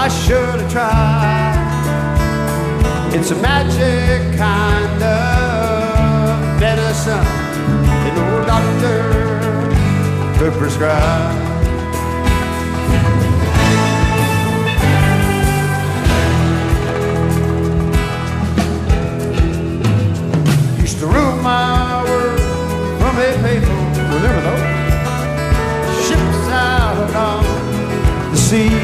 I should have tried. It's a magic kind of medicine that no doctor could prescribe. Used to rule my world from a paper, remember those? Ships out on the sea.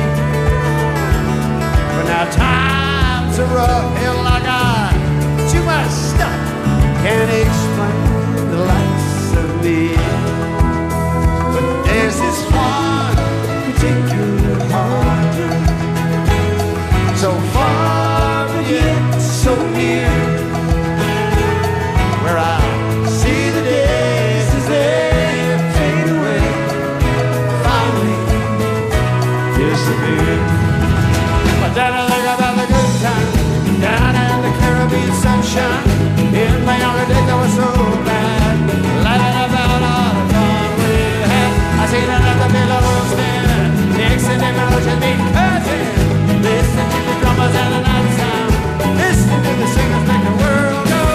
But now times are rough, hell, I got too much stuff, can't explain the likes of me. But there's this one particular heart, so far but yet so near, where I see the days as they fade away, finally disappear. But then I think about the good times down in the Caribbean sunshine. In my younger days I was so bad, laughing about all the fun we had. I seen another billow stand, mixing them ocean beat curtain, listening to the drummers and the night sound, listening to the singers make the world go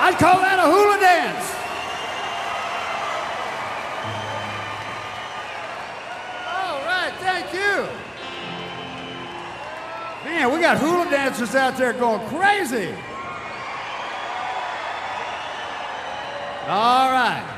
I'd call that a hula dance. All right, thank you. Man, we got hula dancers out there going crazy. All right.